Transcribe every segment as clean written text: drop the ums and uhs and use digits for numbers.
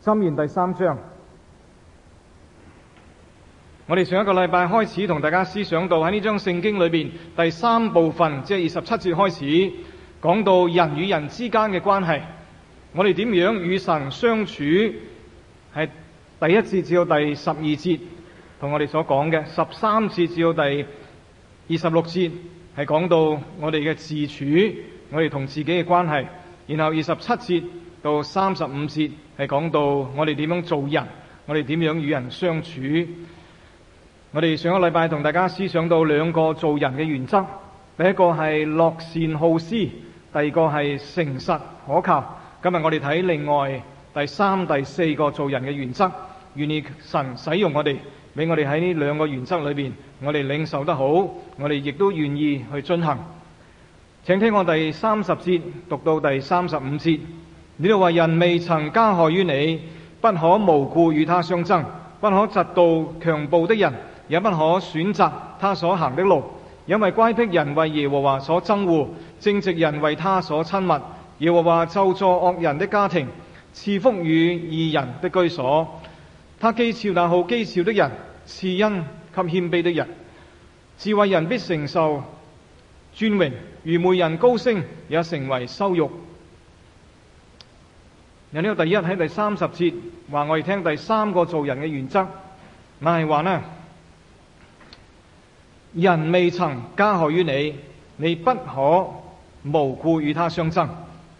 箴言第3章，我哋上一個禮拜開始同大家思想到喺呢張聖經裏邊第3部分，即係27節開始講到人與人之間嘅關係，我哋點樣與神相處，係第1節至到第12節同我哋所講嘅，13節至到第26節係講到我哋嘅自處，我哋同自己嘅關係，然後27節到35節係講到我哋點樣做人，我哋點樣與人相處。我哋上個禮拜同大家思想到2個做人嘅原則，第一個係樂善好施，第二個係誠實可靠。今日我哋睇另外第3、第4個做人嘅原則，願意神使用我哋，俾我哋喺呢2個原則裏邊，我哋領受得好，我哋亦都願意去進行。請聽我第30節讀到第35節，呢度話：人未曾加害於你，不可無故與他相爭，不可嫉妒強暴的人，也不可選擇他所行的路，因為乖僻人為耶和華所憎惡，正直人為他所親密。耶和華咒詛惡人的家庭，賜福與義人的居所。他譏誚那好譏誚的人，賜恩給謙卑的人。智慧人必承受尊榮，愚昧人高升也成為羞辱。有呢個第一喺第30節話我哋聽第3個做人嘅原則，但係話呢，人未曾加害於你，你不可無故與他相爭。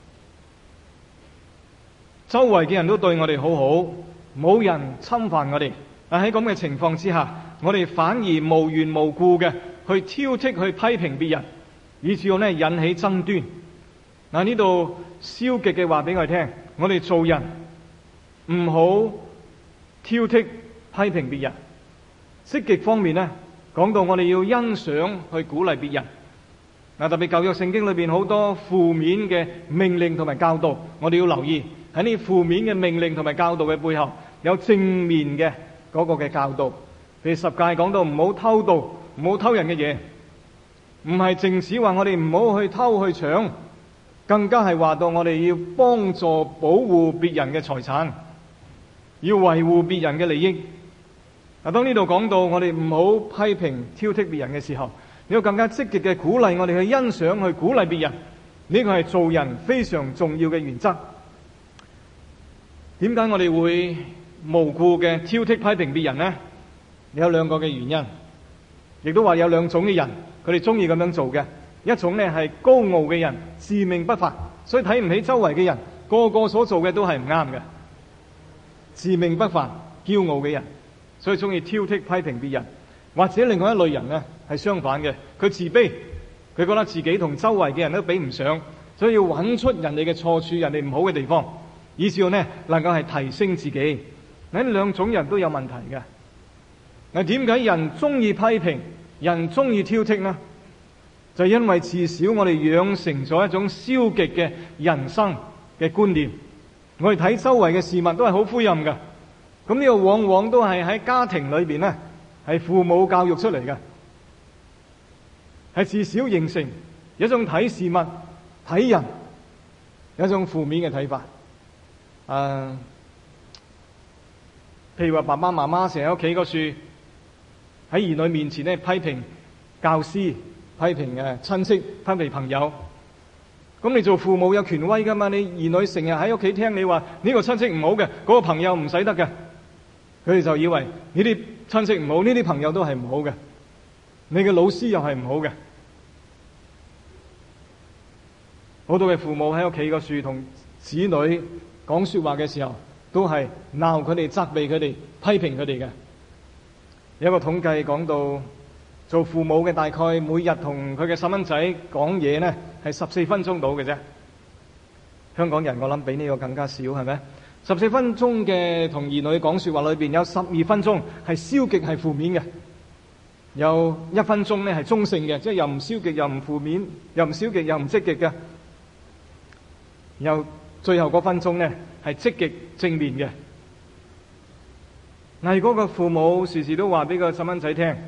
周圍嘅人都對我哋好好，冇人侵犯我哋，但喺咁嘅情況之下，我哋反而無緣無故嘅去挑剔、去批評別人，以至到呢引起爭端。嗱，呢度消極嘅話俾我哋聽，我哋做人唔好挑剔、批評別人。積極方面呢，講到我哋要欣賞、去鼓勵別人。嗱，特別舊約聖經裏邊好多負面嘅命令同埋教導，我哋要留意喺呢負面嘅命令同埋教導嘅背後，有正面嘅嗰個嘅教導。譬如10誡講到唔好偷盜，唔好偷人嘅嘢，唔係淨止話我哋唔好去偷去搶，更加係話到我哋要幫助保護別人嘅財產，要維護別人嘅利益。嗱，當呢度講到我哋唔好批評挑剔別人嘅時候，你要更加積極嘅鼓勵我哋去欣賞、去鼓勵別人，呢個係做人非常重要嘅原則。點解我哋會無故嘅挑剔批評別人呢？有2個嘅原因，亦都話有2種嘅人，佢哋中意咁樣做嘅。一種呢係高傲嘅人，自命不凡，所以睇唔起周圍嘅人，個個所做嘅都係唔啱嘅。自命不凡、驕傲嘅人，所以中意挑剔批評別人。或者另外一類人呢係相反嘅，佢自卑，佢覺得自己同周圍嘅人都比唔上，所以要揾出人哋嘅錯處、人哋唔好嘅地方，以至到呢能夠係提升自己。呢2種人都有問題嘅。嗱，點解人中意批評、人中意挑剔呢？就因為至少我哋養成咗一種消極嘅人生嘅觀念，我哋睇周圍嘅事物都係好灰暗嘅。咁呢個往往都係喺家庭裏邊呢，係父母教育出嚟嘅，係至少形成一種睇事物、睇人有一種負面嘅睇法。譬如話爸爸媽媽成日喺屋企個樹喺兒女面前呢批評教師、批評親戚、批評朋友。咁你做父母有權威噶嘛？你兒女成日喺屋企聽你話呢個親戚唔好嘅，嗰個朋友唔使得嘅，佢哋就以為呢啲親戚唔好，呢啲朋友都係唔好嘅，你嘅老師又係唔好嘅。好多嘅父母喺屋企個樹同子女講說話嘅時候，都係鬧佢哋、責備佢哋、批評佢哋嘅。有一個統計講到，做父母嘅大概每日同佢嘅細蚊仔講嘢呢係14分鐘到嘅啫。香港人我諗比呢個更加少，係咪？14分鐘嘅同兒女講說話裏邊，有12分鐘係消極係負面嘅，有1分鐘呢係中性嘅，即係又唔消極又唔負面，又唔消極又唔積極嘅。有最後嗰分鐘呢係積極正面嘅。嗱，如果個父母時時都話俾個細蚊仔聽，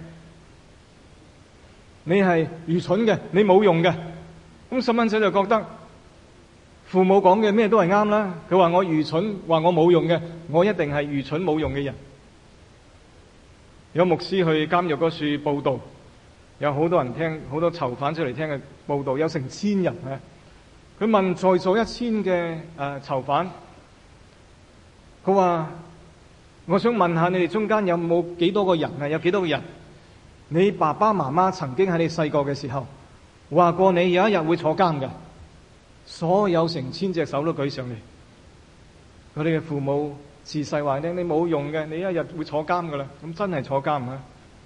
你係愚蠢嘅，你冇用嘅，咁細蚊仔就覺得父母講嘅咩都係啱啦。佢話我愚蠢，話我冇用嘅，我一定係愚蠢冇用嘅人。有牧師去監獄嗰處報道，有好多人聽，好多囚犯出嚟聽嘅報道，有成千人啊。佢問在座1000嘅囚犯，佢話：我想問下你哋中間有冇幾多個人啊？有幾多個人？你爸爸媽媽曾經喺你細個嘅時候話過你有一日會坐監嘅？所有成千隻手都舉上嚟。佢哋嘅父母自細話你冇用嘅，你一日會坐監噶啦。咁真係坐監啊！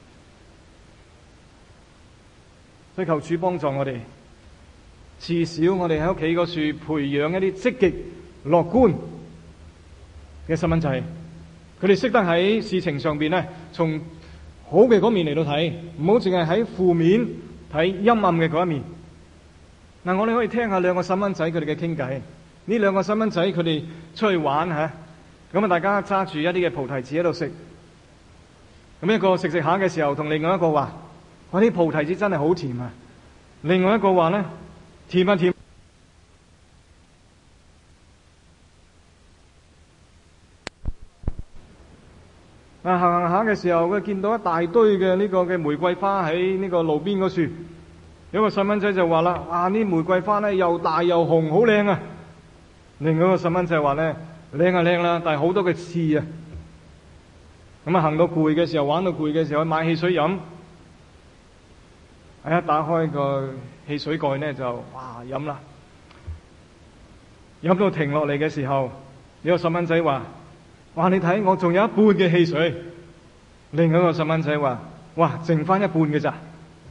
所以求主幫助我哋，至少我哋喺屋企嗰處培養一啲積極樂觀嘅細蚊仔，佢哋識得喺事情上邊咧，從好嘅嗰面嚟到睇，唔好淨係喺負面睇陰暗嘅嗰一面。嗱，我哋可以聽下兩個細蚊仔佢哋嘅傾偈。呢兩個細蚊仔佢哋出去玩吓，咁啊大家揸住一啲嘅菩提子喺度食。咁一個食食下嘅時候，同另外一個話：我啲菩提子真係好甜啊！另外一個話咧：甜啊甜！行行下嘅時候，佢見到一大堆嘅呢個嘅玫瑰花喺呢個路邊嗰處。有個細蚊仔就話啦：哇！呢玫瑰花咧又大又紅，好靚啊！另外一個細蚊仔話咧：靚啊靚啦，但係好多嘅刺啊！咁啊，行到攰嘅時候，玩到攰嘅時候，買汽水飲。一打開個汽水蓋咧，就哇飲啦！飲到停落嚟嘅時候，呢個細蚊仔話：哇！你睇我仲有一半嘅汽水。另外一個細蚊仔話：哇，剩翻一半嘅咋？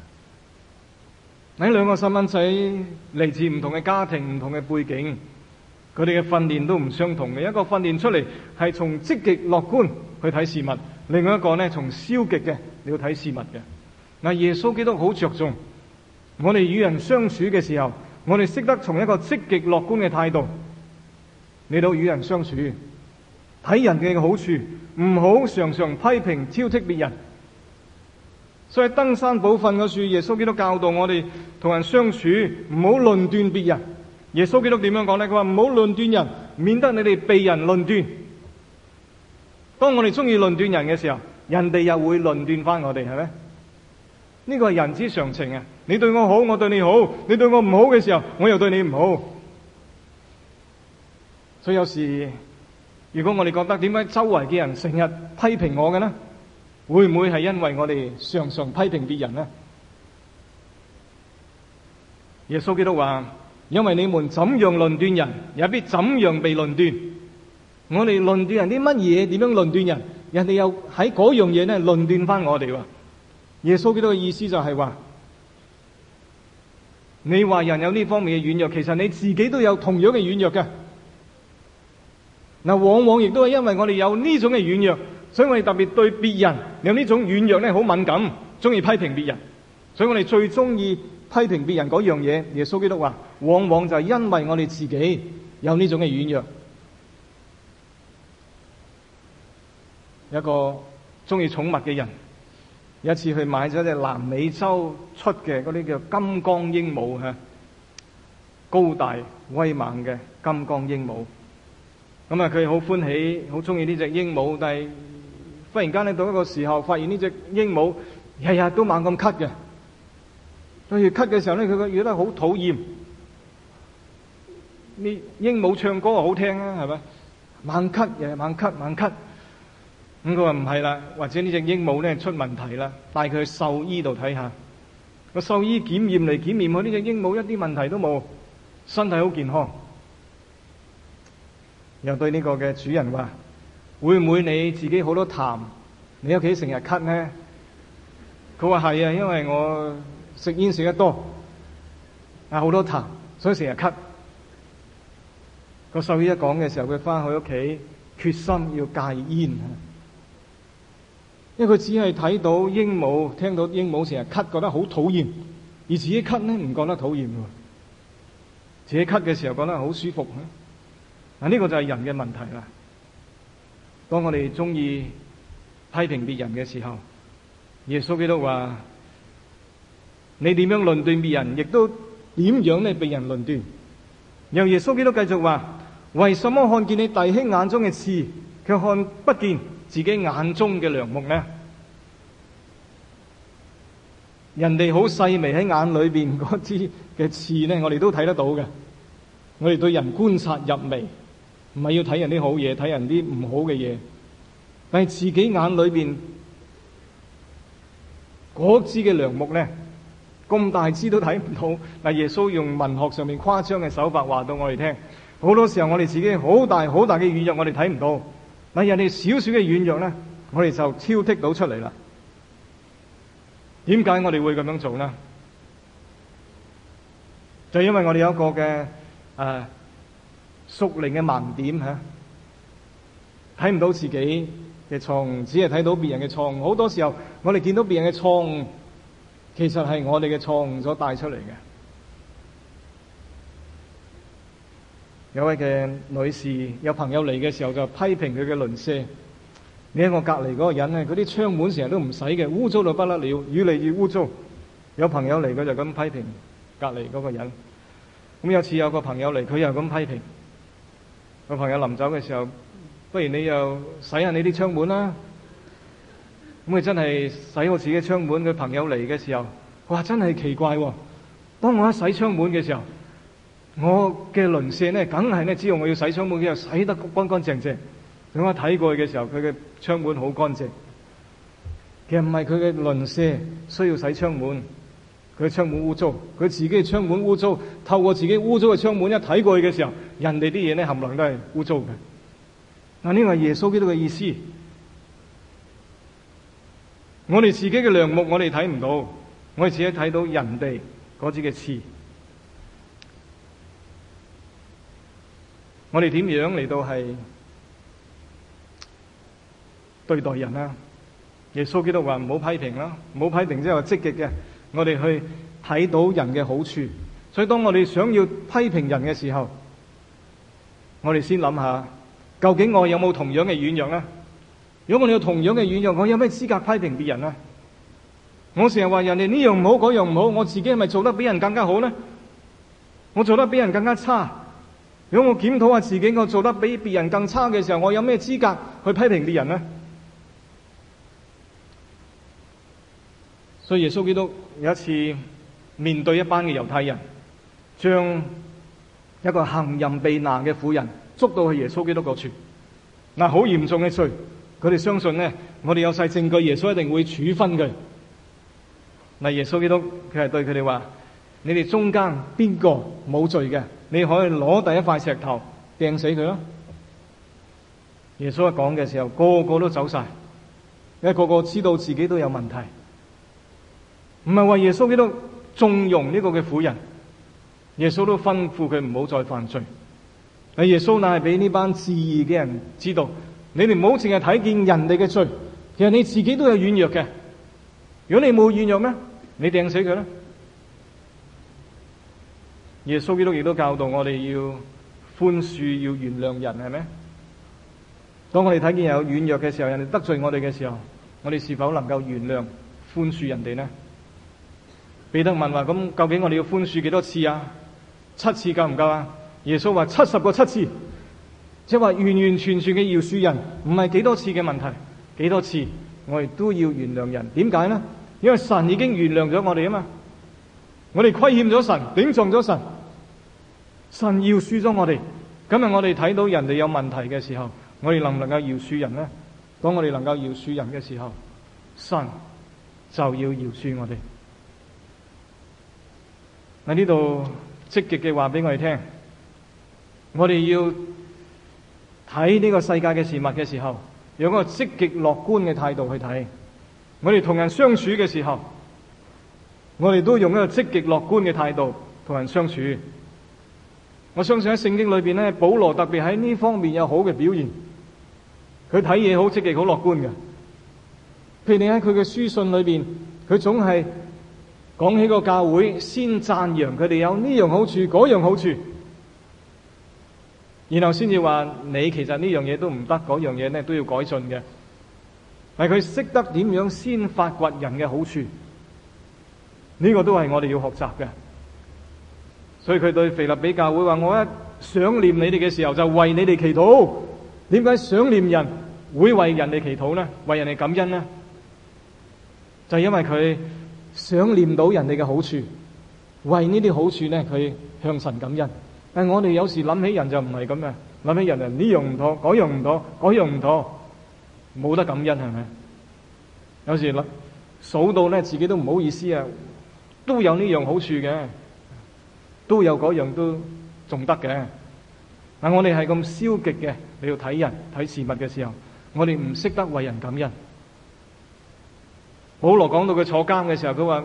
呢兩個細蚊仔嚟自唔同嘅家庭、唔同嘅背景，佢哋嘅訓練都唔相同嘅。一個訓練出嚟係從積極樂觀去睇事物，另外一個呢從消極嘅你要睇事物嘅。嗱，耶穌基督好着重我哋與人相處嘅時候，我哋識得從一個積極樂觀嘅態度嚟到與人相處，睇人嘅好處，唔好常常批評挑剔別人。所以登山寶訓嗰處，耶穌基督教導我哋同人相處唔好論斷別人。耶穌基督點樣講呢？佢話唔好論斷人，免得你哋被人論斷。當我哋中意論斷人嘅時候，人哋又會論斷翻我哋，係咪？呢個係人之常情啊！你對我好，我對你好；你對我唔好嘅時候，我又對你唔好。所以有時，如果我哋覺得點解周圍嘅人成日批評我嘅呢？會唔會係因為我哋常常批評別人呢？耶穌基督話：因為你們怎樣論斷人，也必怎樣被論斷。我哋論斷人啲乜嘢？點樣論斷人？人哋又喺嗰樣嘢咧論斷翻我哋。耶穌基督嘅意思就係話：你話人有呢方面嘅軟弱，其實你自己都有同樣嘅軟弱嘅。嗱，往往亦都係因為我哋有呢種嘅軟弱，所以我哋特別對別人有呢種軟弱咧，好敏感，中意批評別人。所以我哋最中意批評別人嗰樣嘢。耶穌基督話，往往就係因為我哋自己有呢種嘅軟弱。有一個中意寵物嘅人，有一次去買咗隻南美洲出嘅嗰啲叫金剛鸚鵡吓，高大威猛嘅金剛鸚鵡。咁啊，佢好歡喜，好中意呢隻鸚鵡，但係忽然間咧到一個時候，發現呢隻鸚鵡日日都猛咁咳嘅。當佢咳嘅時候咧，佢覺得好討厭。呢鸚鵡唱歌好聽啊，係咪？猛咳，日日猛咳猛咳。咁佢話唔係啦，或者呢隻鸚鵡咧出問題啦，帶佢去獸醫度睇下。個獸醫檢驗嚟檢驗去，呢隻鸚鵡一啲問題都冇，身體好健康。又對呢個嘅主人話：會唔會你自己好多痰？你屋企成日咳呢？佢話係啊，因為我食煙食得多，好多痰，所以成日咳。個獸醫一講嘅時候，佢翻去屋企決心要戒煙。因為佢只係睇到鸚鵡，聽到鸚鵡成日咳，覺得好討厭，而自己咳呢唔覺得討厭喎。自己咳嘅時候覺得好舒服。嗱，呢個就係人嘅問題啦。當我哋中意批評別人嘅時候，耶穌基督話：你點樣論斷別人，亦都點樣咧被人論斷。 由耶穌基督繼續話：為什麼看見你弟兄眼中嘅刺，卻看不見自己眼中嘅梁木呢？人哋好細微喺眼裏邊嗰支嘅刺呢，我哋都睇得到嘅。我哋對人觀察入微，唔係要睇人啲好嘢，睇人啲唔好嘅嘢。但係自己眼裏邊嗰支嘅梁木呢，咁大支都睇唔到。但耶穌用文學上面誇張嘅手法話到我哋聽，好多時候我哋自己好大好大嘅軟弱，我哋睇唔到。但係人哋少少嘅軟弱呢，我哋就挑剔到出嚟啦。點解我哋會咁樣做呢？就因為我哋有一個嘅屬靈嘅盲點吓，睇唔到自己嘅錯誤，只係睇到別人嘅錯誤。好多時候我哋見到別人嘅錯誤，其實係我哋嘅錯誤所帶出嚟嘅。有位嘅女士有朋友嚟嘅時候就批評佢嘅鄰舍。你喺我隔籬嗰個人咧，嗰啲窗門成日都唔使嘅，污糟到不得了，越嚟越污糟。有朋友嚟，佢就咁批評隔籬嗰個人。咁有次有個朋友嚟，佢又咁批評。個朋友臨走嘅時候，不如你又洗下你啲窗門啦。咁佢真係洗我自己嘅窗門。佢朋友嚟嘅時候，哇，真係奇怪喎！當我一洗窗門嘅時候，我嘅鄰舍呢，梗係呢知道我要洗窗門，佢又洗得乾乾淨淨。等我睇過去嘅時候，佢嘅窗門好乾淨。其實唔係佢嘅鄰舍需要洗窗門，佢嘅窗門污糟，佢自己嘅窗門污糟。透過自己污糟嘅窗門一睇過去嘅時候，人哋啲嘢呢冚唪唥都係污糟嘅。嗱，呢個係耶穌基督嘅意思。我哋自己嘅梁木我哋睇唔到，我哋只係睇到人哋嗰支嘅刺。我哋點樣嚟到係對待人啊？耶穌基督話唔好批評啦，唔好批評，即係話積極嘅，我哋去睇到人嘅好處。所以當我哋想要批評人嘅時候，我哋先諗下，究竟我有冇同樣嘅軟弱呢？如果我哋有同樣嘅軟弱，我有咩資格批評別人呢？我成日話人哋呢樣唔好，嗰樣唔好，我自己係咪做得比人更加好呢？我做得比人更加差。如果我檢討下自己，我做得比別人更差嘅時候，我有咩資格去批評別人呢？所以耶穌基督有一次面對一班嘅猶太人，將一個行淫被拿嘅婦人捉到去耶穌基督嗰處，嗱，好嚴重嘅罪，佢哋相信呢，我哋有晒證據，耶穌一定會處分佢。嗱，耶穌基督佢係對佢哋話：你哋中間邊個冇罪嘅，你可以攞第一塊石頭掟死佢咯。耶穌一講嘅時候，個個都走晒，因為個個知道自己都有問題。唔係話耶穌基督縱容呢個嘅婦人，耶穌都吩咐佢唔好再犯罪。但耶穌乃係俾呢班自義嘅人知道，你哋唔好淨係睇見人哋嘅罪，其實你自己都有軟弱嘅。如果你冇軟弱咩？你掟死佢啦！耶穌基督亦都教導我哋要寬恕，要原諒人，係咪？當我哋睇見有軟弱嘅時候，人哋得罪我哋嘅時候，我哋是否能夠原諒、寬恕人哋呢？彼得問話：咁究竟我哋要寬恕幾多次啊？7次夠唔夠啊？耶穌話70個7次，即係話完完全全嘅饒恕人，唔係幾多次嘅問題，幾多次我哋都要原諒人。點解呢？因為神已經原諒咗我哋啊嘛，我哋虧欠咗神，頂撞咗神，神饒恕咗我哋。今日我哋睇到人哋有問題嘅時候，我哋能唔能夠饒恕人呢？當我哋能夠饒恕人嘅時候，神就要饒恕我哋。喺呢度積極嘅話俾我哋聽，我哋要睇呢個世界嘅事物嘅時候，用一個積極樂觀嘅態度去睇。我哋同人相處嘅時候，我哋都用一個積極樂觀嘅態度同人相處。我相信喺聖經裏邊咧，保羅特別喺呢方面有好嘅表現。佢睇嘢好積極、好樂觀嘅。譬如你喺佢嘅書信裏邊，佢總係講起個教會，先讚揚佢哋有呢樣好處、嗰樣好處，然後先至話你其實呢樣嘢都唔得，嗰樣嘢咧都要改進嘅。但係佢識得點樣先發掘人嘅好處，呢個都係我哋要學習嘅。 所以佢對腓立比教會話：我一想念你哋嘅時候，就為你哋祈禱。點解想念人會為人哋祈禱呢？為人哋感恩呢？就係因為佢想念到人哋嘅好處，為呢啲好處呢，佢向神感恩。但係我哋有時諗起人就唔係咁嘅，諗起人呢樣唔妥，嗰樣唔妥，嗰樣唔妥，冇得感恩係咪？有時數到呢，自己都唔好意思啊，都有呢樣好處嘅，都有嗰樣都仲得嘅。但我哋係咁消極嘅，你要睇人睇事物嘅時候，我哋唔識得為人感恩。保羅講到佢坐監嘅時候，佢話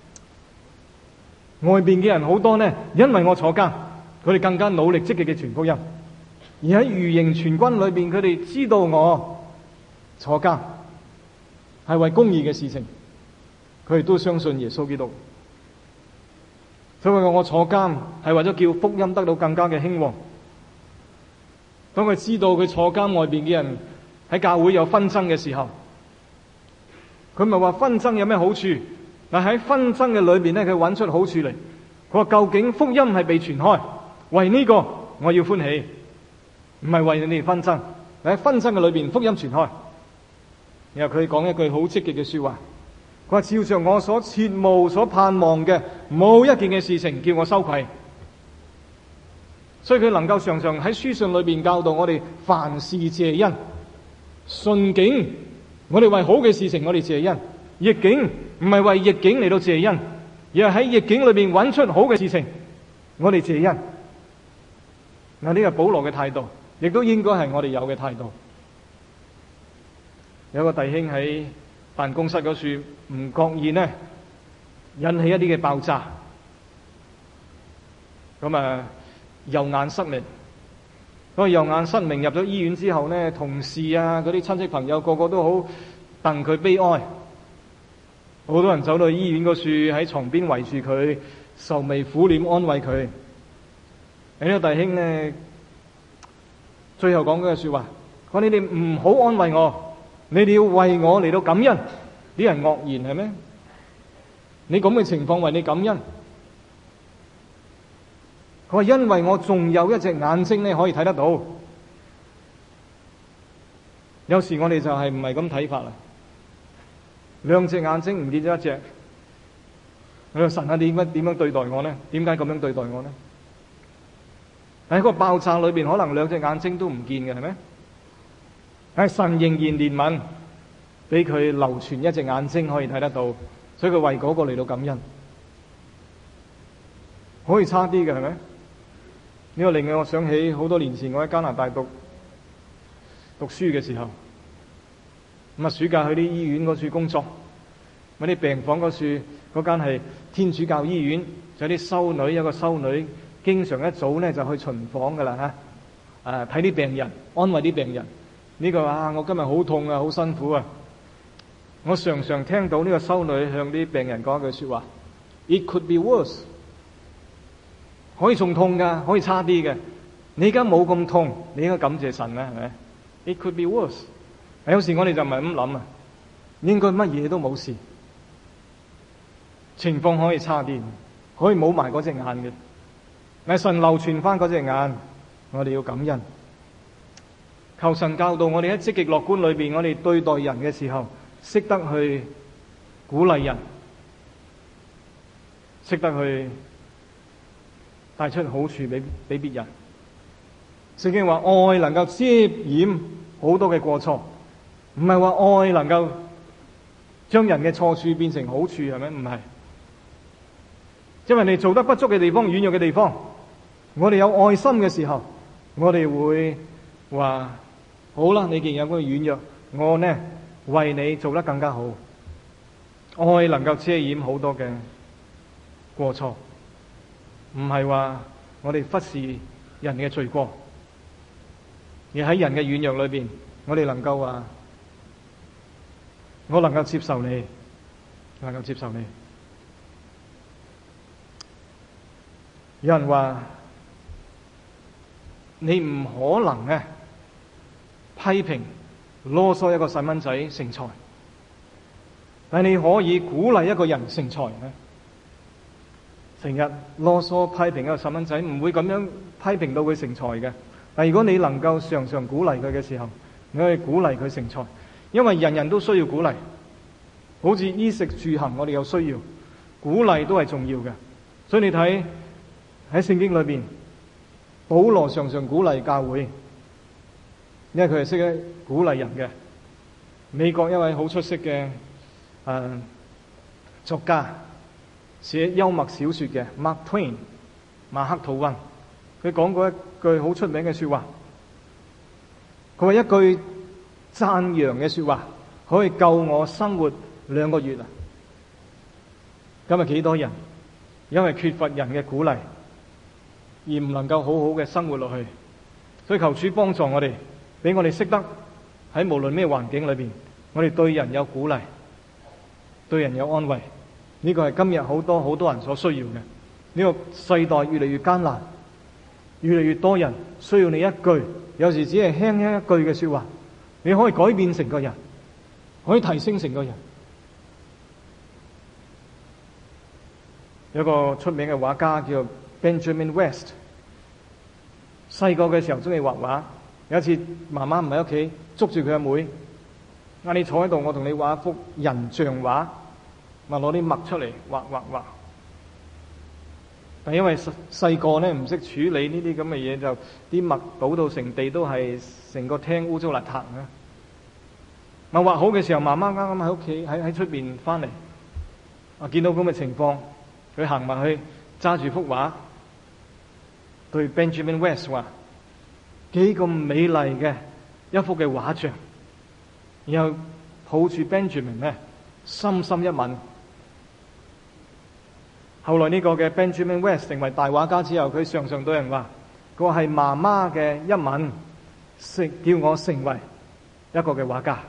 外邊嘅人好多呢，因為我坐監，佢哋更加努力積極嘅傳福音。而喺御營全軍裏邊，佢哋知道我坐監係為公義嘅事情，佢哋都相信耶穌基督。所以我坐監係為咗叫福音得到更加嘅興旺。當佢知道佢坐監外邊嘅人喺教會有紛爭嘅時候，佢咪話紛爭有咩好處？但喺紛爭嘅裏邊咧，佢揾出好處嚟。佢話究竟福音係被傳開，為呢個我要歡喜，唔係為你哋紛爭。喺紛爭嘅裏邊，福音傳開。然後佢講一句好積極嘅說話，佢話照着我所切慕、所盼望嘅，冇一件嘅事情叫我羞愧。所以佢能夠常常喺書信裏邊教導我哋凡事謝恩，順境我哋為好嘅事情我哋謝恩，逆境唔係為逆境嚟到謝恩，而係喺逆境裏邊揾出好嘅事情我哋謝恩。嗱，呢個保羅嘅態度，亦都應該係我哋有嘅態度。有個弟兄喺辦公室嗰處唔覺意呢引起一啲嘅爆炸，咁右眼失明。嗰個右眼失明入咗醫院之後呢，同事啊嗰啲親戚朋友個個都好戥佢悲哀，好多人走到醫院嗰處喺床邊圍住佢，愁眉苦臉安慰佢。呢個弟兄呢最後講嗰句說話，佢話：你哋唔好安慰我，你哋要為我嚟到感恩。啲人愕然係咩？你咁嘅情況為你感恩？佢話：因為我仲有一隻眼睛呢可以睇得到。有時我哋就係唔係咁睇法啦。兩隻眼睛唔見咗一隻，我話神啊，你點樣對待我呢？點解咁樣對待我呢？喺個爆炸裏邊，可能兩隻眼睛都唔見嘅，係咪？但係神仍然憐憫，俾佢流傳一隻眼睛可以睇得到，所以佢為嗰個嚟到感恩。可以差啲嘅係咪？呢個令我想起好多年前我喺加拿大讀書嘅時候，暑假去啲醫院嗰處工作，啲病房嗰處嗰間係天主教醫院，就有啲修女，有個修女經常一早呢就去巡房噶啦吓，睇啲病人，安慰啲病人。呢個我今日好痛啊，好辛苦啊！我常常聽到呢個修女向啲病人講一句說話 ：It could be worse。可以仲痛噶，可以差啲嘅。你而家冇咁痛，你應該感謝神啦，係咪 ？It could be worse。有時我哋就唔係咁諗啊，應該乜嘢都冇事，情況可以差啲，可以冇埋嗰隻眼嘅。但係神流傳翻嗰隻眼，我哋要感恩。求神教導我哋喺積極樂觀裏邊，我哋對待人嘅時候，識得去鼓勵人，識得去帶出好處俾別人。聖經話愛能夠遮掩好多嘅過錯，唔係話愛能夠將人嘅錯處變成好處，係咪？唔係，因為你做得不足嘅地方、軟弱嘅地方，我哋有愛心嘅時候，我哋會話好啦，你既然有嗰個軟弱，我呢為你做得更加好。愛能夠遮掩好多嘅過錯，唔係話我哋忽視人嘅罪過，而喺人嘅軟弱裏邊，我哋能夠話我能夠接受你，能夠接受你。有人話你唔可能呢批評囉嗦一個細蚊仔成才，但你可以鼓勵一個人成才呢。 成日囉嗦批評一個細蚊仔，唔會咁樣批評到佢成才嘅。但如果你能夠常常鼓勵佢嘅時候，你可以鼓勵佢成才，因為人人都需要鼓勵。好似衣食住行，我哋有需要，鼓勵都係重要嘅。所以你睇喺聖經裏邊，保羅常常鼓勵教會，因為佢係識得鼓勵人嘅。美國一位好出色嘅作家，寫幽默小說嘅 Mark Twain 馬克吐溫，佢講過一句好出名嘅說話，佢話一句讚揚嘅說話可以救我生活2個月啊！今日幾多人因為缺乏人嘅鼓勵而唔能夠好好嘅生活落去，所以求主幫助我哋，俾我哋識得喺無論咩環境裏邊，我哋對人有鼓勵，對人有安慰。呢個係今日好多人所需要嘅。呢個世代越嚟越艱難，越嚟越多人需要你一句，有時只係輕輕一句嘅說話，你可以改變成個人，可以提升成個人。有個出名嘅畫家叫 Benjamin West， 細個嘅時候中意畫畫。有一次媽媽唔喺屋企，捉住佢阿妹，嗌你坐喺度，我同你畫一幅人像畫，咪攞啲墨出嚟畫。但因為細個咧唔識處理呢啲咁嘅嘢，就啲墨倒到成地都係，成個廳污糟邋遢啊！咪畫好嘅時候，媽媽啱啱喺屋企喺出邊翻嚟，見到咁嘅情況，佢行埋去揸住幅畫，對 Benjamin West 話：幾咁美麗嘅一幅嘅畫像，然後抱住 Benjamin 咧，深深一吻。後來呢個嘅 Benjamin West 成為大畫家之後，佢常常對人話：佢話係媽媽嘅一吻，叫我成為一個嘅畫家。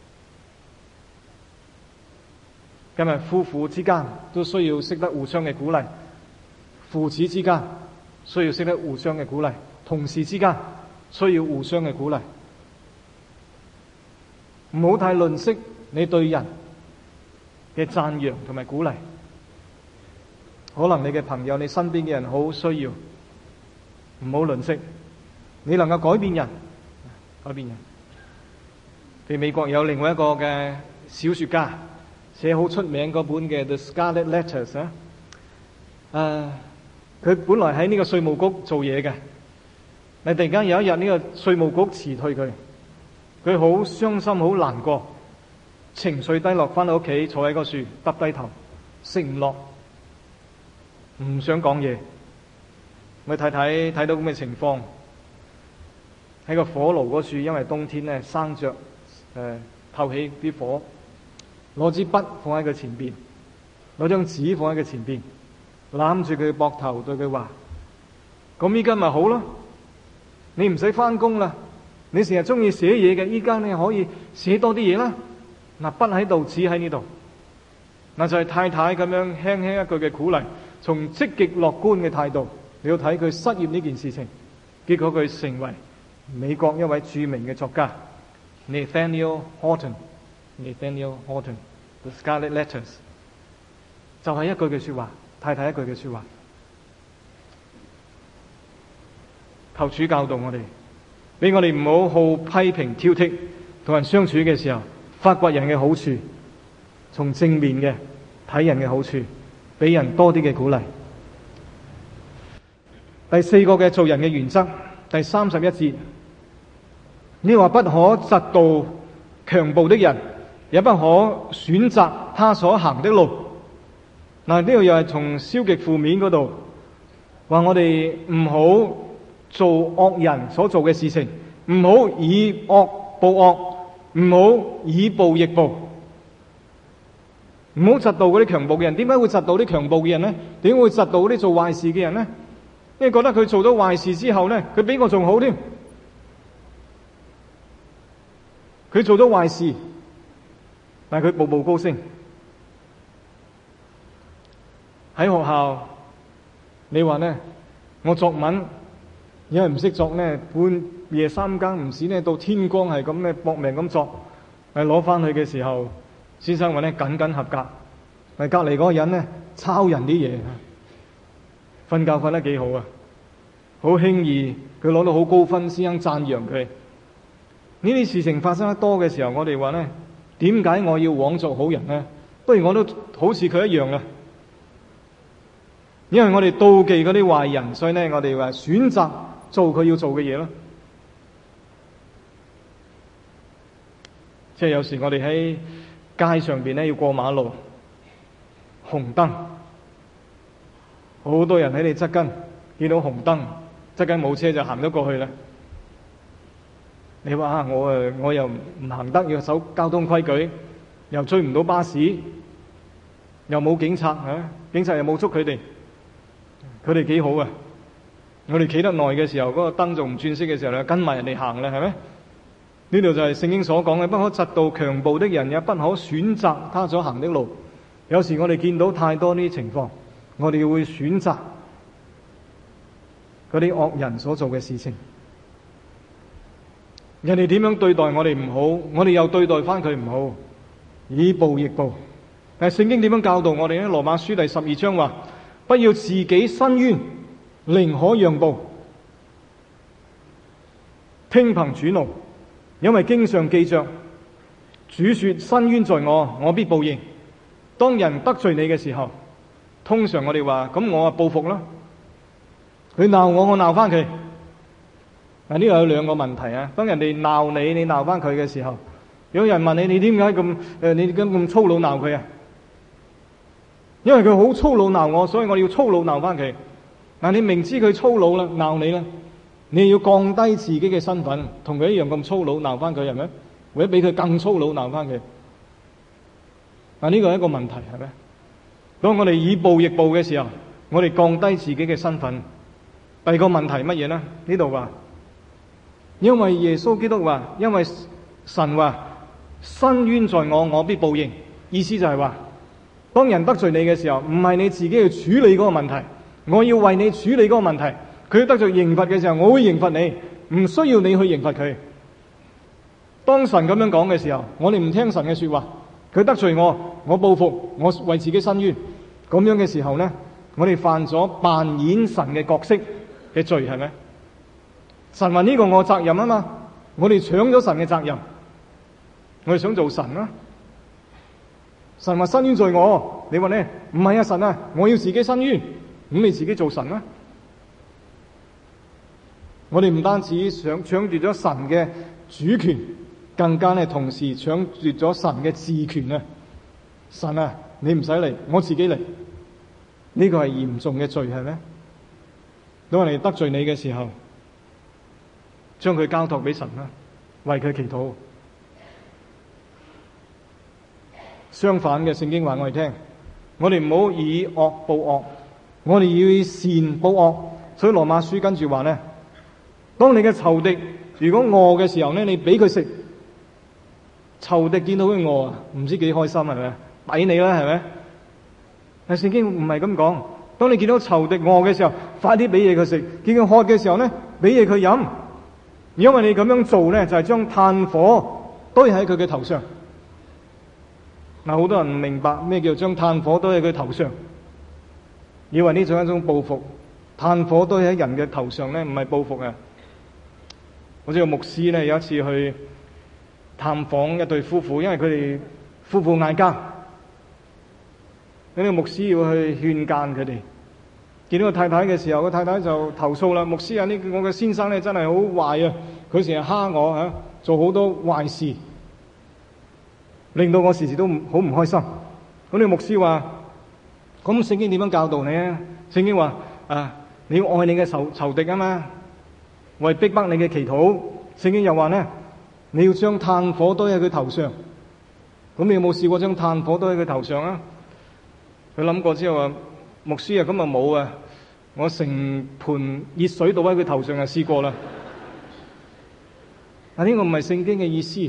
今日夫婦之間都需要識得互相嘅鼓勵，父子之間需要識得互相嘅鼓勵，同事之間需要互相嘅鼓勵。唔好太吝嗇你對人嘅讚揚同埋鼓勵。可能你嘅朋友、你身邊嘅人好需要，唔好吝嗇。你能夠改變人，改變人。譬如美國有另外一個嘅小說家，寫好出名嗰本嘅《The Scarlet Letters》啊。佢本來喺呢個稅務局做嘢嘅，但突然間有一日呢個稅務局辭退佢，佢好傷心、好難過，情緒低落，翻到屋企坐喺個樹，耷低頭，食唔落，唔想講嘢。我睇到咁嘅情況，喺個火爐嗰處，因為冬天咧生着透起啲火，攞支筆放喺佢前邊，攞張紙放喺佢前邊，攬住佢膊頭對佢話：咁依家咪好咯，你唔使翻工啦，你成日中意寫嘢嘅，依家你可以寫多啲嘢啦。嗱，筆喺度，紙喺呢度，嗱就係太太咁樣輕輕一句嘅鼓勵，從積極樂觀嘅態度，你要睇佢失業呢件事情，結果佢成為美國一位著名嘅作家 Nathaniel Hawthorne。The Scarlet Letters 就係一句嘅說話，太太一句嘅說話。求主教導我哋，俾我哋唔好批評挑剔，同人相處嘅時候發掘人嘅好處，從正面嘅睇人嘅好處，俾人多啲嘅鼓勵。第4個嘅做人嘅原則，第31節，你話不可嫉妒強暴的人，也不可選擇他所行的路。嗱，呢度又係從消極負面嗰度話我哋唔好做惡人所做嘅事情，唔好以惡報惡，唔好以暴易暴，唔好嫉妒嗰啲強暴嘅人。點解會嫉妒啲強暴嘅人呢？點會嫉妒嗰啲做壞事嘅人呢？因為覺得佢做咗壞事之後呢，佢比我仲好添。佢做咗壞事，但係佢步步高升。喺學校，你話呢，我作文因為唔識作呢，半夜3更唔使呢，到天光係咁呢，搏命咁作，攞翻去嘅時候，先生話呢，僅僅合格。但隔籬嗰個人呢，抄人啲嘢， 瞓覺瞓得幾好啊，好輕易佢攞到好高分，先生讚揚佢。呢啲事情發生得多嘅時候，我哋話呢，點解我要枉作好人呢？不如我都好似佢一樣啦。因為我哋妒忌嗰啲壞人，所以呢，我哋話選擇做佢要做嘅嘢咯。即係有時我哋喺街上邊呢，要過馬路，紅燈，好多人喺你側跟，見到紅燈，側跟冇車就行咗過去啦。你話我又唔行得，要守交通規矩，又追唔到巴士，又冇警察啊，警察又冇捉佢哋，佢哋幾好啊！我哋企得耐嘅時候，嗰個燈仲唔轉色嘅時候咧，跟埋人哋行啦，係咪？呢度就係聖經所講嘅，不可嫉妒強暴的人，也不可選擇他所行的路。有時我哋見到太多呢啲情況，我哋會選擇嗰啲惡人所做嘅事情。人哋點樣對待我哋唔好，我哋又對待翻佢唔好，以暴易暴。但係聖經點樣教導我哋呢？羅馬書第12章話：不要自己伸冤，寧可讓步，聽憑主怒。因為經上記着，主說：伸冤在我，我必報應。當人得罪你嘅時候，通常我哋話：咁我報復啦。佢鬧我，我鬧翻佢。呢度有兩個問題啊。當人哋鬧你，你鬧翻佢嘅時候，有人問你：你點解咁粗魯鬧佢啊？因為佢好粗魯鬧我，所以我要粗魯鬧翻佢。但你明知佢粗魯啦，鬧你啦，你要降低自己嘅身份，同佢一樣咁粗魯鬧翻佢，係咪？或者比佢更粗魯鬧翻佢？呢個係一個問題，係咪？當我哋以暴易暴嘅時候，我哋降低自己嘅身份。第二個問題乜嘢呢？呢度話，因為耶穌基督話，因為神話伸冤在我，我必報應。意思就係話，當人得罪你嘅時候，唔係你自己去處理嗰個問題，我要為你處理嗰個問題。佢得罪刑罰嘅時候，我會刑罰你，唔需要你去刑罰佢。當神咁樣講嘅時候，我哋唔聽神嘅說話，佢得罪我，我報復，我為自己伸冤。咁樣嘅時候呢，我哋犯咗扮演神嘅角色嘅罪，係咪？神話呢個我責任啊嘛，我哋搶咗神嘅責任，我哋想做神啊。神話伸冤在我，你話呢？唔係啊，神啊，我要自己伸冤，咁你自己做神啊。我哋唔單止搶奪咗神嘅主權，更加呢同時搶奪咗神嘅治權啊！神啊，你唔使嚟，我自己嚟。呢個係嚴重嘅罪，係咩？當人哋得罪你嘅時候，將佢交託俾神啦，為佢祈禱。相反嘅，聖經話我哋聽，我哋唔好以惡報惡，我哋要以善報惡。所以羅馬書跟住話呢，當你嘅仇敵如果餓嘅時候呢，你俾佢食。仇敵見到佢餓啊，唔知幾開心，係咪？抵你啦，係咪？但聖經唔係咁講。當你見到仇敵餓嘅時候，快啲俾嘢佢食；見佢渴嘅時候呢，俾嘢佢飲。因為你咁樣做呢，就係將炭火堆喺佢嘅頭上。嗱，好多人唔明白咩叫將炭火堆喺佢頭上，以為呢種係一種報復。炭火堆喺人嘅頭上呢，唔係報復啊！我知道牧師呢，有一次去探訪一對夫婦，因為佢哋夫婦嗌交，呢個牧師要去勸諫佢哋。見到個太太嘅時候，個太太就投訴啦：牧師啊，我嘅先生呢真係好壞啊！佢成日蝦我啊，做好多壞事，令到我時時都好唔開心。咁呢個牧師話：咁聖經點樣教導你啊？聖經話你要愛你嘅仇敵啊嘛，為逼迫你嘅祈禱。聖經又話呢，你要將炭火堆喺佢頭上。咁你有冇試過將炭火堆喺佢頭上啊？佢諗過之後話：牧師啊，咁啊冇啊，我成盆熱水倒喺佢頭上就試過啦。但呢個唔係聖經嘅意思。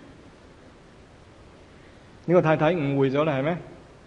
呢個太太誤會咗啦，係咩？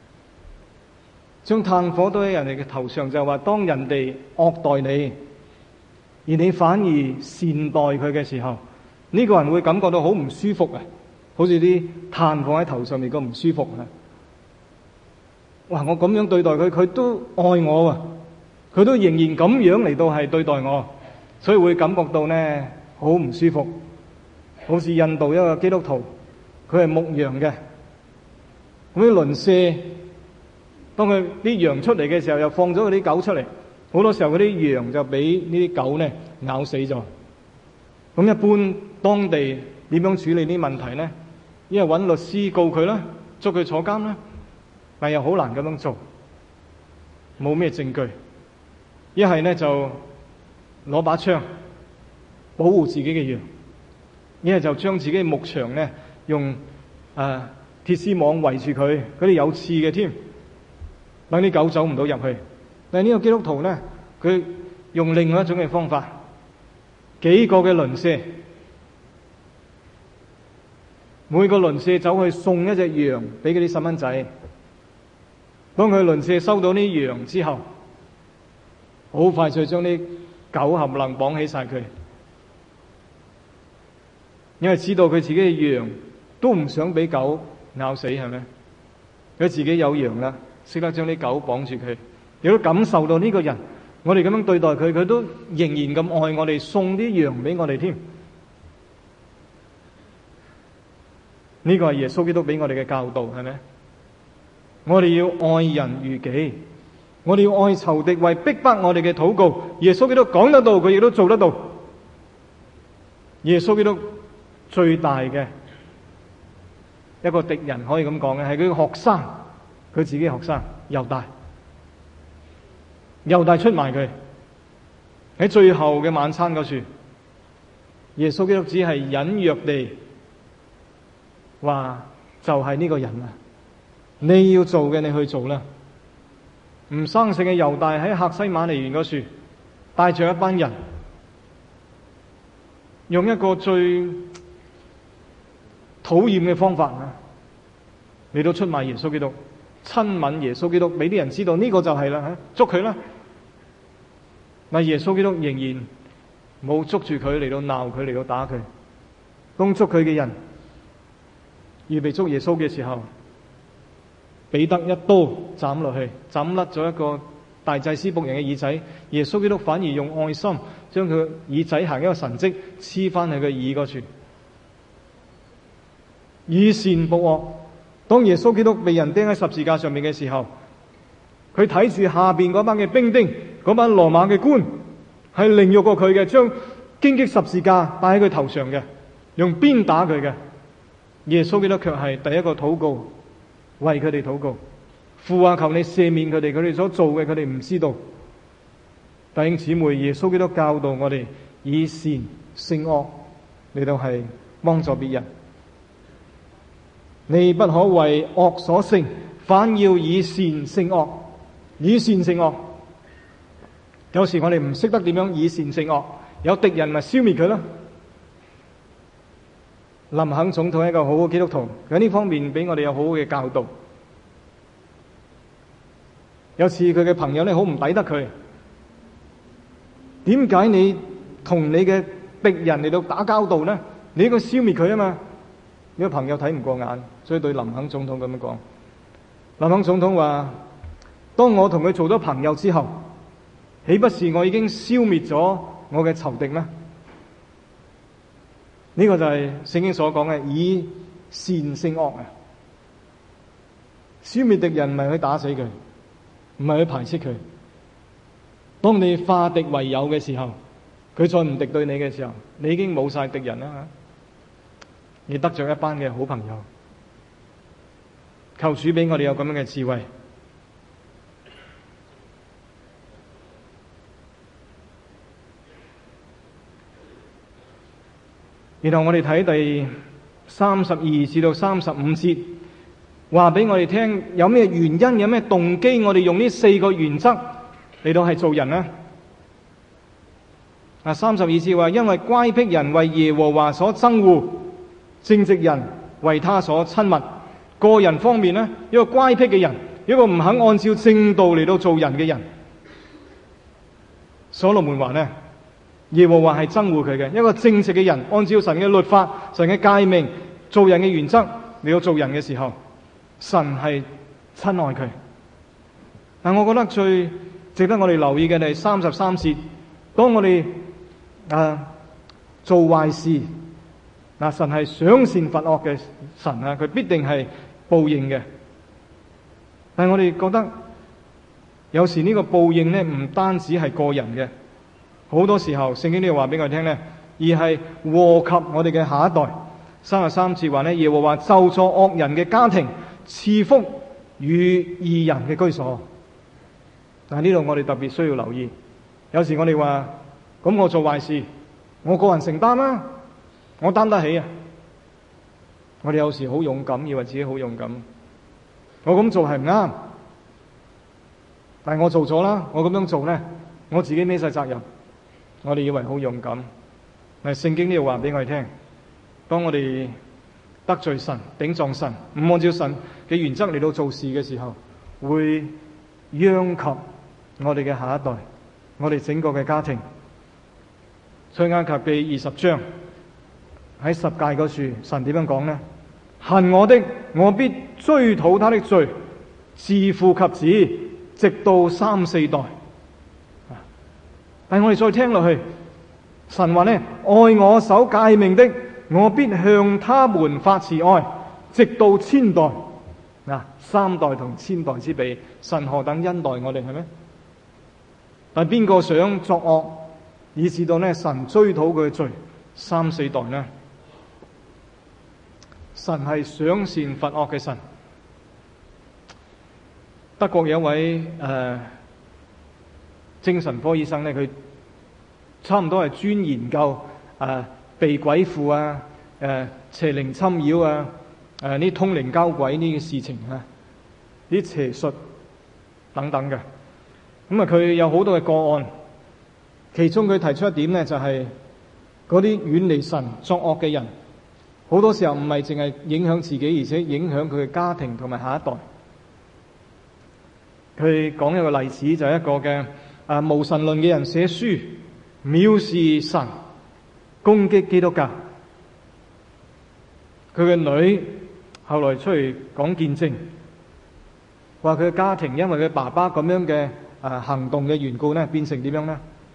將炭火堆喺人哋嘅頭上，就係話當人哋惡待你，而你反而善待佢嘅時候，呢個人會感覺到好唔舒服啊，好似啲炭放喺頭上面咁唔舒服啊！哇！我咁樣對待佢，佢都愛我啊！ 佢都仍然咁樣嚟到係對待我，所以會感覺到呢好唔舒服。好似印度一個基督徒，佢係牧羊嘅，咁啲鄰舍當佢啲羊出嚟嘅時候，又放咗嗰啲狗出嚟，好多時候嗰啲羊就俾呢啲狗呢咬死咗。咁一般當地點樣處理呢啲問題呢？一係揾律師告佢啦，捉佢坐監啦，但又好難咁樣做，冇咩證據。一係呢就攞把槍保護自己嘅羊，一係就將自己嘅牧場呢用鐵絲網圍住佢，嗰啲有刺嘅添，等啲狗走唔到入去。但係呢個基督徒呢，佢用另外一種嘅方法，幾個嘅鄰舍，每個鄰舍走去送一隻羊俾嗰啲細蚊仔。當佢鄰舍收到啲羊之後，好快就將啲狗冚唪唥綁起晒佢，因為知道佢自己嘅羊都唔想俾狗咬死，係咪？佢自己有羊啦，識得將啲狗綁住佢，亦都感受到呢個人，我哋咁樣對待佢，佢都仍然咁愛我哋，送啲羊俾我哋添。呢個係耶穌基督俾我哋嘅教導，係咪？我哋要愛人如己，我哋要愛仇敵，為逼迫我哋嘅禱告。耶穌基督講得到，佢亦都做得到。耶穌基督最大嘅一個敵人，可以咁講嘅係佢嘅學生，佢自己學生猶大出賣佢。喺最後嘅晚餐嗰處，耶穌基督只係隱約地話就係呢個人啊，你要做嘅你去做啦。唔生性嘅猶大喺客西馬尼園嗰處帶着一班人，用一個最討厭嘅方法啊嚟到出賣耶穌基督，親吻耶穌基督，俾啲人知道呢個就係啦，捉佢啦。但耶穌基督仍然冇捉住佢，嚟到鬧佢，嚟到打佢。當捉佢嘅人預備捉耶穌嘅時候，彼得一刀斬落去，斬甩咗一個大祭司僕人嘅耳仔。耶穌基督反而用愛心將佢耳仔行一個神蹟黐翻喺佢耳嗰處，以善報惡。當耶穌基督被人釘喺十字架上面嘅時候，佢睇住下邊嗰班嘅兵丁，嗰班羅馬嘅官係凌辱過佢嘅，將荊棘十字架戴喺佢頭上嘅，用鞭打佢嘅。耶穌基督卻係第一個禱告，為佢哋禱告，父啊，求你赦免佢哋，佢哋所做嘅佢哋唔知道。弟兄姊妹，耶穌基督教導我哋以善勝惡嚟到係幫助別人。你不可為惡所勝，反要以善勝惡。以善勝惡。有時我哋唔識得點樣以善勝惡，有敵人咪消滅佢咯。林肯總統係一個好好基督徒，喺呢方面俾我哋有好好嘅教導。有次佢嘅朋友咧好唔抵得佢，點解你同你嘅敵人嚟到打交道呢？你應該消滅佢啊嘛！呢個朋友睇唔過眼，所以對林肯總統咁樣講。林肯總統話：當我同佢做咗朋友之後，豈不是我已經消滅咗我嘅仇敵咩？呢個就係聖經所講嘅以善勝惡啊！消滅敵人唔係去打死佢，唔係去排斥佢。當你化敵為友嘅時候，佢再唔敵對你嘅時候，你已經冇晒敵人啦，你得着一班嘅好朋友。求主俾我哋有咁樣嘅智慧。然後我哋睇第32至到35節，話俾我哋聽有咩原因，有咩動機，我哋用呢4個原則嚟到係做人呢？32節話，因為乖僻人為耶和華所憎惡，正直人為他所親密。個人方面呢，一個乖僻嘅人，一個唔肯按照正道嚟到做人嘅人。所羅門話呢，耶和華係憎惡佢嘅。一個正直嘅人，按照神嘅律法、神嘅誡命、做人嘅原則嚟到做人嘅時候，神係親愛佢。但我覺得最值得我哋留意嘅係33節，當我哋做壞事，神係賞善罰惡嘅神啊，佢必定係報應嘅。但係我哋覺得有時呢個報應呢，唔單止係個人嘅，好多時候聖經呢度話俾我哋聽呢，而係禍及我哋嘅下一代。33節話呢，耶和華咒詛惡人嘅家庭，賜福與義人嘅居所。但係呢度我哋特別需要留意，有時我哋話咁我做壞事，我個人承擔啦，我擔得起啊。我哋有時好勇敢，以為自己好勇敢，我咁做係唔啱，但係我做咗啦，我咁樣做呢，我自己孭晒責任。我哋以為好勇敢，但係聖經呢度話俾我哋聽，當我哋得罪神、頂撞神，唔按照神嘅原則嚟到做事嘅時候，會殃及我哋嘅下一代，我哋整個嘅家庭。出埃及記20章喺10誡嗰處，神點樣講呢？恨我的，我必追討他的罪，自父及子，直到3、4代。但係我哋再聽落去，神話呢，愛我守誡命的，我必向他們發慈愛，直到1000代。3代同1000代之比，神何等恩待我哋，係咩？但係邊個想作惡，以致到呢神追討佢嘅罪3、4代呢？神係賞善罰惡嘅神。德國有一位精神科醫生呢，佢差唔多係專研究被鬼附啊、邪靈侵擾啊、呢通靈交鬼呢啲事情啊、啲邪術等等嘅。咁佢有好多嘅個案，其中佢提出一點呢，就係嗰啲遠離神作惡嘅人，好多時候唔係淨係影響自己，而且影響佢嘅家庭同埋下一代。佢講一個例子，就係一個嘅無神論嘅人寫書藐視神，攻擊基督教。佢嘅女後來出嚟講見證，話佢嘅家庭因為佢爸爸咁樣嘅行動嘅緣故呢，變成點樣呢？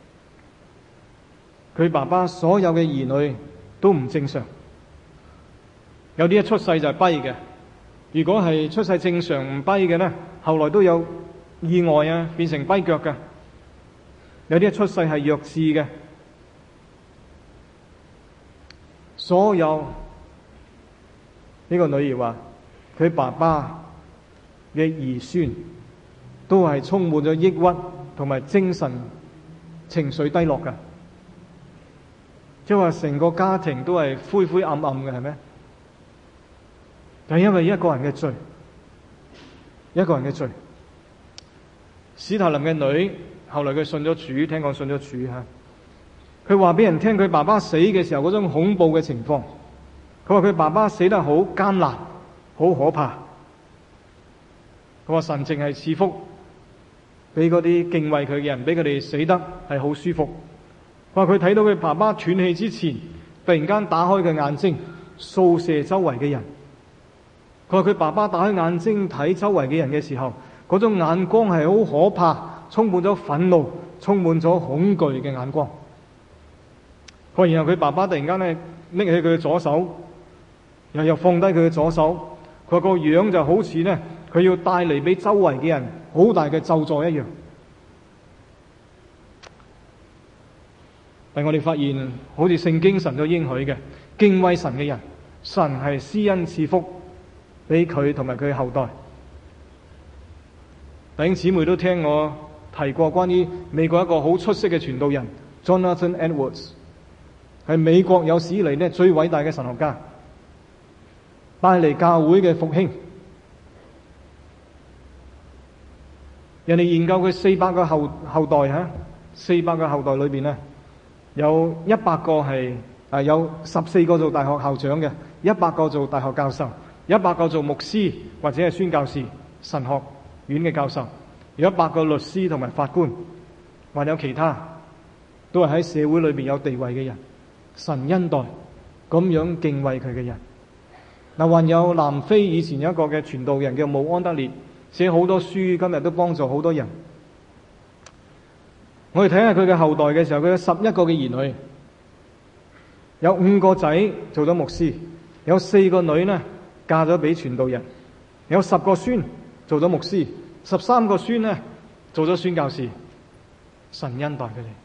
佢爸爸所有嘅兒女都唔正常，有啲一出世就係跛嘅，如果係出世正常唔跛嘅呢，後來都有意外啊，變成跛腳嘅。有啲一出世係弱智嘅，所有呢個女兒話佢爸爸嘅兒孫都係充滿咗抑鬱同埋精神情緒低落嘅，即係話成個家庭都係灰灰暗暗嘅，係咩？就係因為一個人嘅罪，一個人嘅罪。史泰林嘅女後來佢信咗主，聽講信咗主吓。佢話俾人聽佢爸爸死嘅時候嗰種恐怖嘅情況。佢話佢爸爸死得好艱難，好可怕。佢話神淨係賜福俾嗰啲敬畏佢嘅人，俾佢哋死得係好舒服。佢話佢睇到佢爸爸斷氣之前，突然間打開佢眼睛，掃射周圍嘅人。佢話佢爸爸打開眼睛睇周圍嘅人嘅時候，嗰種眼光係好可怕，充滿咗憤怒，充滿咗恐懼嘅眼光。佢話然後佢爸爸突然間呢拎起佢嘅左手，又放低佢嘅左手。佢話個樣就好似呢，佢要帶嚟俾周圍嘅人好大嘅咒詛一樣。但我哋發現，好似聖經神都應許嘅，敬畏神嘅人，神係施恩賜福俾佢同埋佢嘅後代。弟兄姊妹都聽我提過關於美國一個好出色嘅傳道人 Jonathan Edwards， 係美國有史以嚟呢最偉大嘅神學家，帶嚟教會嘅復興。人哋研究佢400個後代吓，400個後代裏邊呢，有100個係有14個做大學校長嘅，100個做大學教授，100個做牧師或者係宣教士、神學院嘅教授，有100個律師同埋法官，還有其他都係喺社會裏邊有地位嘅人，神恩待咁樣敬畏佢嘅人。嗱，還有南非以前有一個嘅傳道人叫慕安德烈，寫好多書，今日都幫助好多人。 我哋睇下佢嘅後代嘅時候，佢有11個嘅兒女，有5個仔做咗牧師，有4個女呢嫁咗俾傳道人，有10個孫做咗牧師，13個孫呢做咗宣教士。神恩待佢哋，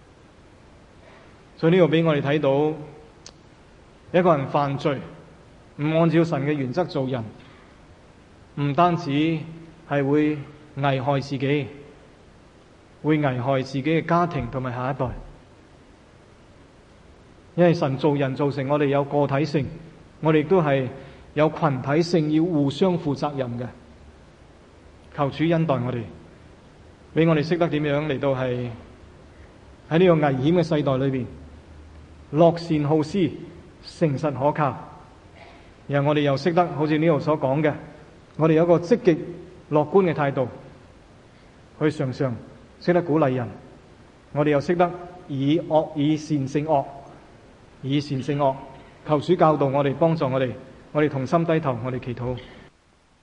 所以呢度俾我哋睇到一個人犯罪，唔按照神嘅原則做人，唔單止係會危害自己，會危害自己嘅家庭同埋下一代。因為神做人造成我哋有個體性，我哋亦都係有群體性，要互相負責任嘅。求主恩待我哋，俾我哋識得點樣嚟到係喺呢個危險嘅世代裏邊樂善好施，誠實可靠。然後我哋又識得好似呢度所講嘅，我哋有一個積極樂觀嘅態度，去常常識得鼓勵人。我哋又識得以善勝惡，以善勝惡。求主教導我哋，幫助我哋，我哋同心低頭，我哋祈禱。